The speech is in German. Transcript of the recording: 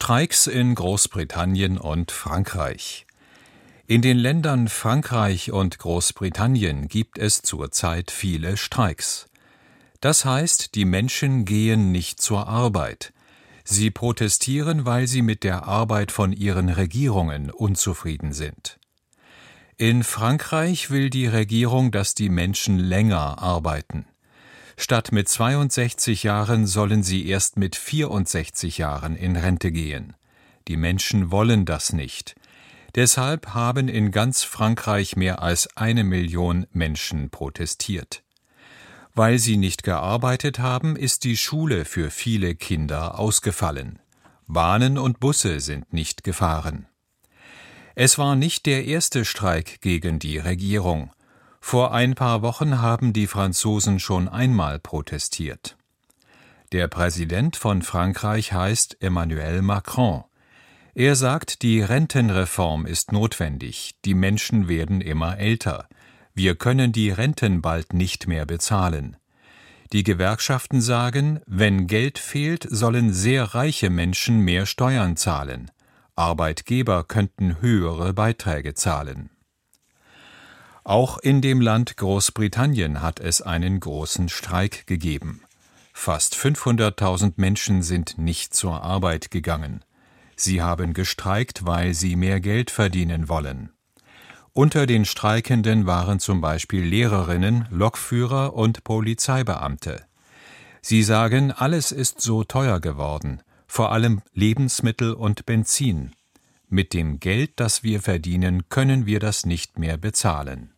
Streiks in Großbritannien und Frankreich. In den Ländern Frankreich und Großbritannien gibt es zurzeit viele Streiks. Das heißt, die Menschen gehen nicht zur Arbeit. Sie protestieren, weil sie mit der Arbeit von ihren Regierungen unzufrieden sind. In Frankreich will die Regierung, dass die Menschen länger arbeiten. Statt mit 62 Jahren sollen sie erst mit 64 Jahren in Rente gehen. Die Menschen wollen das nicht. Deshalb haben in ganz Frankreich mehr als 1 Million Menschen protestiert. Weil sie nicht gearbeitet haben, ist die Schule für viele Kinder ausgefallen. Bahnen und Busse sind nicht gefahren. Es war nicht der erste Streik gegen die Regierung. Vor ein paar Wochen haben die Franzosen schon einmal protestiert. Der Präsident von Frankreich heißt Emmanuel Macron. Er sagt, die Rentenreform ist notwendig, die Menschen werden immer älter. Wir können die Renten bald nicht mehr bezahlen. Die Gewerkschaften sagen, wenn Geld fehlt, sollen sehr reiche Menschen mehr Steuern zahlen. Arbeitgeber könnten höhere Beiträge zahlen. Auch in dem Land Großbritannien hat es einen großen Streik gegeben. Fast 500.000 Menschen sind nicht zur Arbeit gegangen. Sie haben gestreikt, weil sie mehr Geld verdienen wollen. Unter den Streikenden waren zum Beispiel Lehrerinnen, Lokführer und Polizeibeamte. Sie sagen, alles ist so teuer geworden, vor allem Lebensmittel und Benzin. Mit dem Geld, das wir verdienen, können wir das nicht mehr bezahlen.